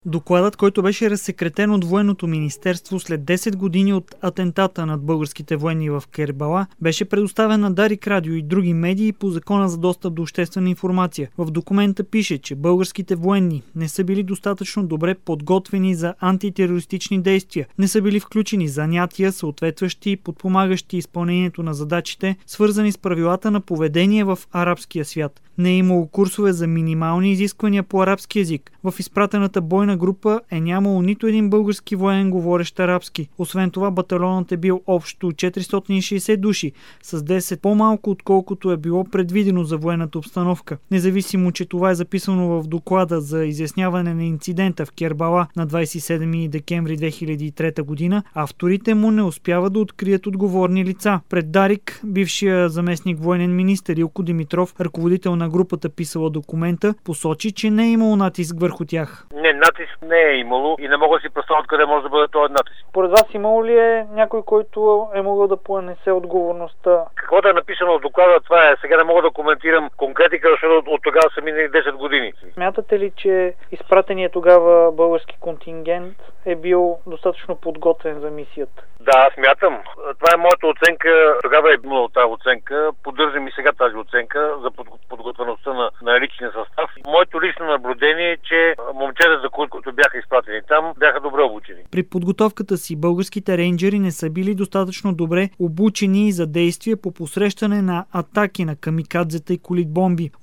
Докладът, който беше разсекретен от Военното министерство след 10 години от атентата над българските военни в Кербала, беше предоставен на Дарик Радио и други медии по Закона за достъп до обществена информация. В документа пише, че българските военни не са били достатъчно добре подготвени за антитерористични действия, не са били включени занятия, съответстващи и подпомагащи изпълнението на задачите, свързани с правилата на поведение в арабския свят. Не е имало курсове за минимални изисквания по арабски език. В изпратената бойна група е нямало нито един български военен, говорещ арабски. Освен това, батальонът е бил общо 460 души, с 10 по-малко, отколкото е било предвидено за военната обстановка. Независимо, че това е записано в доклада за изясняване на инцидента в Кербала на 27 декември 2003 година, авторите му не успяват да открият отговорни лица. Пред Дарик, бившия заместник военен министър Илко Димитров, ръководител на групата, писала документа, посочи, че не е имало натиск върху тях. Не, натиск не е имало и не мога да си представя откъде може да бъде този натиск. Според вас имало ли е някой, който е могъл да понесе отговорността? Каквото е написано в доклада, това е. Сега не мога да коментирам конкретика, защото от тогава са минали 10 години. Смятате ли, че изпратеният тогава български контингент е бил достатъчно подготвен за мисията? Да, смятам. Това е моята оценка. Тогава е имала тази оценка. Поддържам и сега тази оценка за подготвеността на личния състав. Моето лично наблюдение е, че момчета, които бяха изпратени там, бяха добре обучени. При подготовката си българските рейнджери не са били достатъчно добре обучени за действие по посрещане на атаки на камикадзета и колит бомби.